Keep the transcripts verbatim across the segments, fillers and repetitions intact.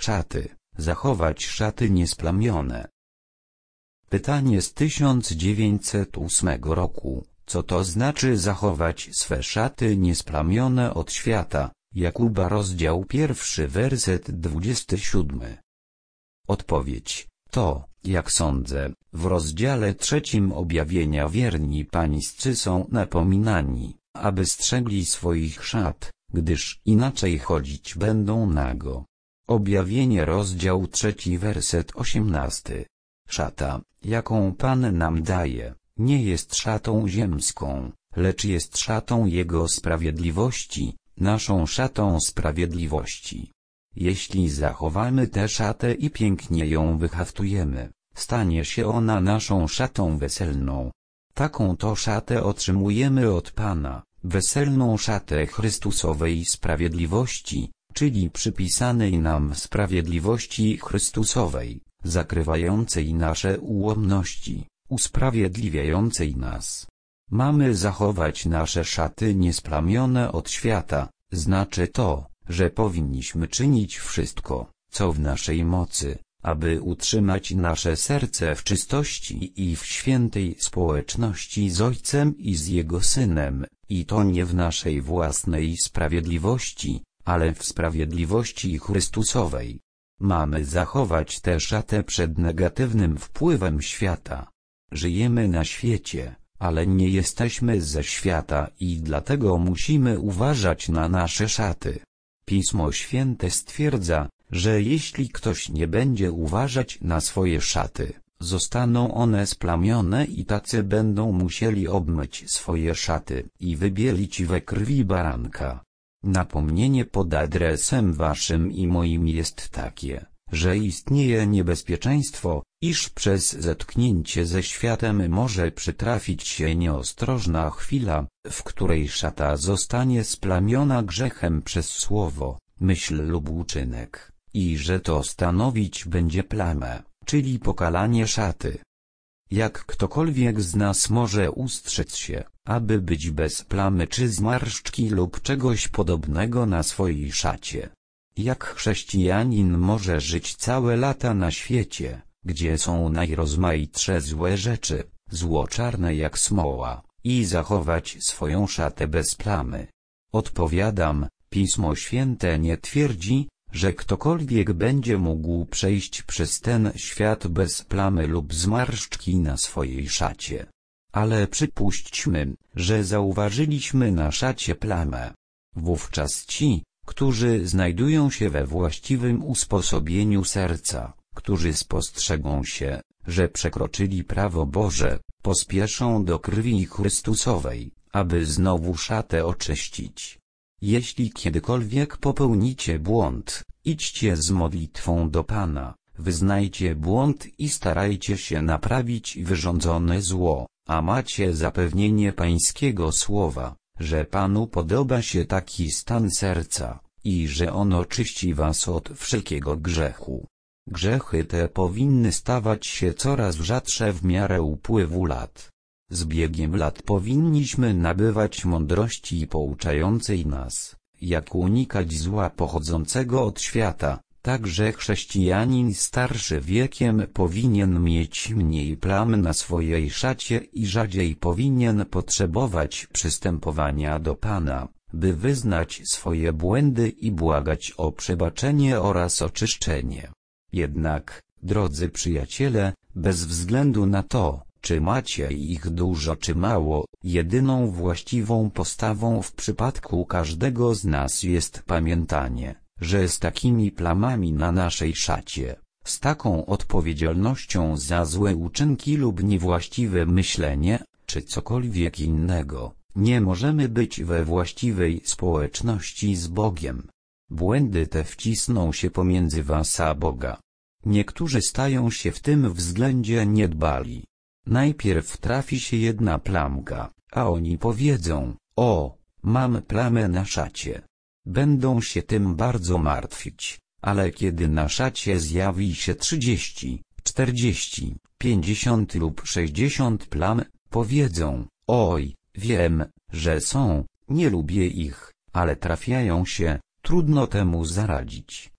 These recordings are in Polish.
Szaty, zachować szaty niesplamione. Pytanie z tysiąc dziewięćset ósmego roku. Co to znaczy zachować swe szaty niesplamione od świata? Jakuba rozdział pierwszy werset dwudziesty siódmy. Odpowiedź. To, jak sądzę, w rozdziale trzecim objawienia wierni pańscy są napominani, aby strzegli swoich szat, gdyż inaczej chodzić będą nago. Objawienie rozdział trzeci werset osiemnasty. Szata, jaką Pan nam daje, nie jest szatą ziemską, lecz jest szatą Jego sprawiedliwości, naszą szatą sprawiedliwości. Jeśli zachowamy tę szatę i pięknie ją wyhaftujemy, stanie się ona naszą szatą weselną. Taką to szatę otrzymujemy od Pana, weselną szatę Chrystusowej sprawiedliwości, czyli przypisanej nam sprawiedliwości Chrystusowej, zakrywającej nasze ułomności, usprawiedliwiającej nas. Mamy zachować nasze szaty niesplamione od świata, znaczy to, że powinniśmy czynić wszystko, co w naszej mocy, aby utrzymać nasze serce w czystości i w świętej społeczności z Ojcem i z Jego Synem, i to nie w naszej własnej sprawiedliwości, ale w sprawiedliwości Chrystusowej. Mamy zachować tę szatę przed negatywnym wpływem świata. Żyjemy na świecie, ale nie jesteśmy ze świata i dlatego musimy uważać na nasze szaty. Pismo Święte stwierdza, że jeśli ktoś nie będzie uważać na swoje szaty, zostaną one splamione i tacy będą musieli obmyć swoje szaty i wybielić we krwi baranka. Napomnienie pod adresem waszym i moim jest takie, że istnieje niebezpieczeństwo, iż przez zetknięcie ze światem może przytrafić się nieostrożna chwila, w której szata zostanie splamiona grzechem przez słowo, myśl lub uczynek, i że to stanowić będzie plamę, czyli pokalanie szaty. Jak ktokolwiek z nas może ustrzec się, aby być bez plamy czy zmarszczki lub czegoś podobnego na swojej szacie? Jak chrześcijanin może żyć całe lata na świecie, gdzie są najrozmaitsze złe rzeczy, zło czarne jak smoła, i zachować swoją szatę bez plamy? Odpowiadam, Pismo Święte nie twierdzi, że ktokolwiek będzie mógł przejść przez ten świat bez plamy lub zmarszczki na swojej szacie. Ale przypuśćmy, że zauważyliśmy na szacie plamę. Wówczas ci, którzy znajdują się we właściwym usposobieniu serca, którzy spostrzegą się, że przekroczyli prawo Boże, pospieszą do krwi Chrystusowej, aby znowu szatę oczyścić. Jeśli kiedykolwiek popełnicie błąd, idźcie z modlitwą do Pana, wyznajcie błąd i starajcie się naprawić wyrządzone zło, a macie zapewnienie Pańskiego słowa, że Panu podoba się taki stan serca, i że On oczyści was od wszelkiego grzechu. Grzechy te powinny stawać się coraz rzadsze w miarę upływu lat. Z biegiem lat powinniśmy nabywać mądrości pouczającej nas, jak unikać zła pochodzącego od świata. Także chrześcijanin starszy wiekiem powinien mieć mniej plam na swojej szacie i rzadziej powinien potrzebować przystępowania do Pana, by wyznać swoje błędy i błagać o przebaczenie oraz oczyszczenie. Jednak, drodzy przyjaciele, bez względu na to, czy macie ich dużo czy mało, jedyną właściwą postawą w przypadku każdego z nas jest pamiętanie, że z takimi plamami na naszej szacie, z taką odpowiedzialnością za złe uczynki lub niewłaściwe myślenie, czy cokolwiek innego, nie możemy być we właściwej społeczności z Bogiem. Błędy te wcisną się pomiędzy was a Boga. Niektórzy stają się w tym względzie niedbali. Najpierw trafi się jedna plamka, a oni powiedzą: o, mam plamę na szacie. Będą się tym bardzo martwić, ale kiedy na szacie zjawi się trzydzieści, czterdzieści, pięćdziesiąt lub sześćdziesiąt plam, powiedzą: oj, wiem, że są, nie lubię ich, ale trafiają się, trudno temu zaradzić.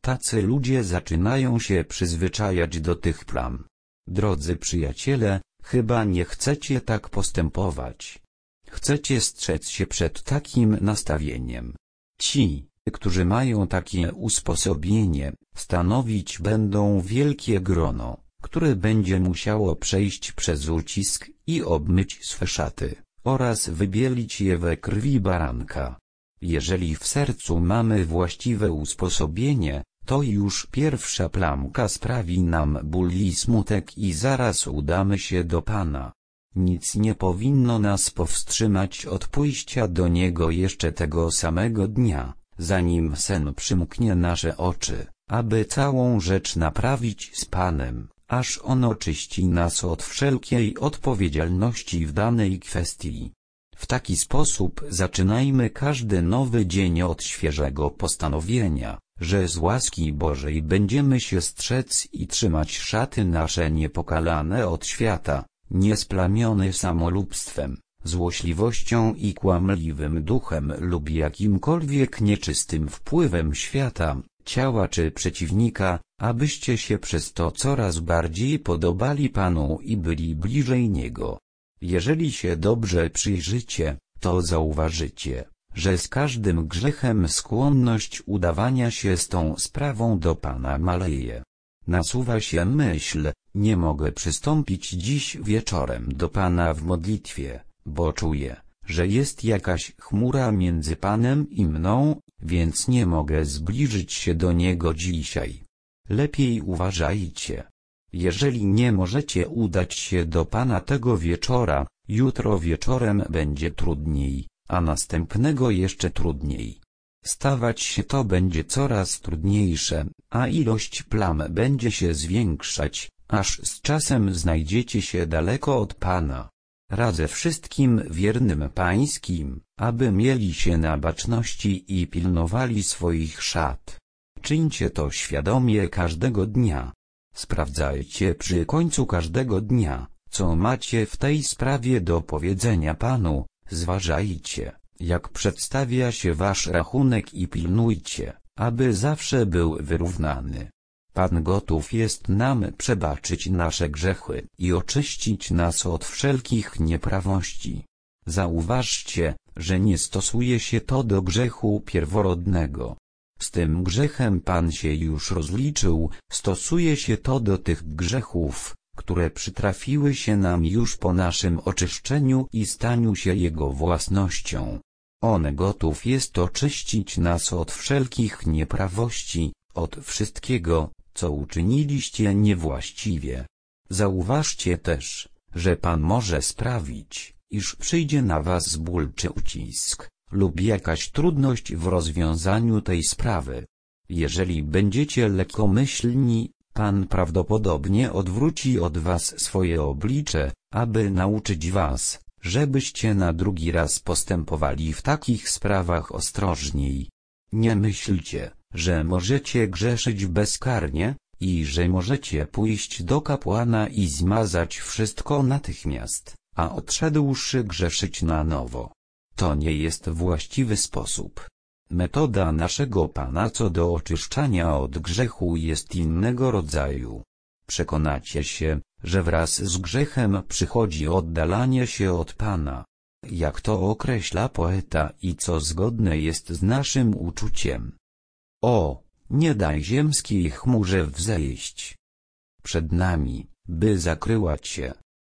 tacy ludzie zaczynają się przyzwyczajać do tych plam. Drodzy przyjaciele, chyba nie chcecie tak postępować. Chcecie strzec się przed takim nastawieniem. Ci, którzy mają takie usposobienie, stanowić będą wielkie grono, które będzie musiało przejść przez ucisk i obmyć swe szaty, oraz wybielić je we krwi baranka. Jeżeli w sercu mamy właściwe usposobienie, to już pierwsza plamka sprawi nam ból i smutek i zaraz udamy się do Pana. Nic nie powinno nas powstrzymać od pójścia do Niego jeszcze tego samego dnia, zanim sen przymknie nasze oczy, aby całą rzecz naprawić z Panem, aż On oczyści nas od wszelkiej odpowiedzialności w danej kwestii. W taki sposób zaczynajmy każdy nowy dzień od świeżego postanowienia, że z łaski Bożej będziemy się strzec i trzymać szaty nasze niepokalane od świata, niesplamione samolubstwem, złośliwością i kłamliwym duchem lub jakimkolwiek nieczystym wpływem świata, ciała czy przeciwnika, abyście się przez to coraz bardziej podobali Panu i byli bliżej Niego. Jeżeli się dobrze przyjrzycie, to zauważycie, że z każdym grzechem skłonność udawania się z tą sprawą do Pana maleje. Nasuwa się myśl, nie mogę przystąpić dziś wieczorem do Pana w modlitwie, bo czuję, że jest jakaś chmura między Panem i mną, więc nie mogę zbliżyć się do Niego dzisiaj. Lepiej uważajcie. Jeżeli nie możecie udać się do Pana tego wieczora, jutro wieczorem będzie trudniej, a następnego jeszcze trudniej. Stawać się to będzie coraz trudniejsze, a ilość plam będzie się zwiększać, aż z czasem znajdziecie się daleko od Pana. Radzę wszystkim wiernym Pańskim, aby mieli się na baczności i pilnowali swoich szat. Czyńcie to świadomie każdego dnia. Sprawdzajcie przy końcu każdego dnia, co macie w tej sprawie do powiedzenia Panu, zważajcie, jak przedstawia się wasz rachunek i pilnujcie, aby zawsze był wyrównany. Pan gotów jest nam przebaczyć nasze grzechy i oczyścić nas od wszelkich nieprawości. Zauważcie, że nie stosuje się to do grzechu pierworodnego. Z tym grzechem Pan się już rozliczył, stosuje się to do tych grzechów, które przytrafiły się nam już po naszym oczyszczeniu i staniu się Jego własnością. On gotów jest oczyścić nas od wszelkich nieprawości, od wszystkiego, co uczyniliście niewłaściwie. Zauważcie też, że Pan może sprawić, iż przyjdzie na was ból czy ucisk, lub jakaś trudność w rozwiązaniu tej sprawy. Jeżeli będziecie lekkomyślni, Pan prawdopodobnie odwróci od was swoje oblicze, aby nauczyć was, żebyście na drugi raz postępowali w takich sprawach ostrożniej. Nie myślcie, że możecie grzeszyć bezkarnie, i że możecie pójść do kapłana i zmazać wszystko natychmiast, a odszedłszy grzeszyć na nowo. To nie jest właściwy sposób. Metoda naszego Pana co do oczyszczania od grzechu jest innego rodzaju. Przekonacie się, że wraz z grzechem przychodzi oddalanie się od Pana. Jak to określa poeta i co zgodne jest z naszym uczuciem. O, nie daj ziemskiej chmurze wzejść przed nami, by zakryła Cię.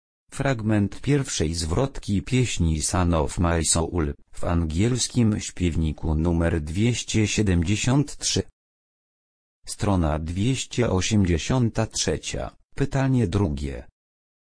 Fragment pierwszej zwrotki pieśni Son of My Soul, w angielskim śpiewniku numer dwieście siedemdziesiąt trzy. Strona dwieście osiemdziesiąt trzy. Pytanie drugie.